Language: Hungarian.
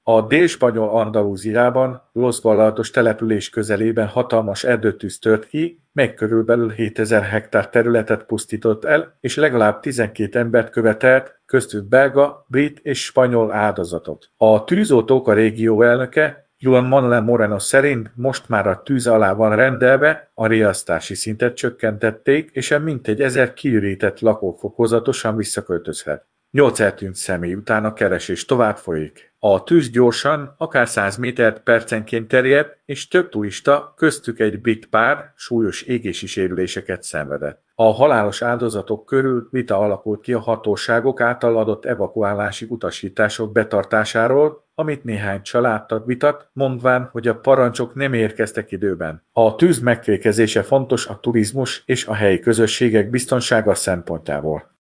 A dél-spanyol Andalúziában Los Ballados település közelében hatalmas erdőtűz tört ki, mely körülbelül 7000 hektár területet pusztított el, és legalább 12 embert követelt, köztük belga, brit és spanyol áldozatot. A tűzoltók a régió elnöke, Juan Manuel Moreno szerint most már a tűz alá van rendelve, a riasztási szintet csökkentették, és mintegy 1000 kiürített lakó fokozatosan visszaköltözhet. 8 eltűnt személy után a keresés tovább folyik. A tűz gyorsan, akár 100 métert percenként terjed, és több turista, köztük egy brit pár súlyos égési sérüléseket szenvedett. A halálos áldozatok körül vita alakult ki a hatóságok által adott evakuálási utasítások betartásáról, amit néhány családtag vitat, mondván, hogy a parancsok nem érkeztek időben. A tűz megfékezése fontos a turizmus és a helyi közösségek biztonsága szempontjából.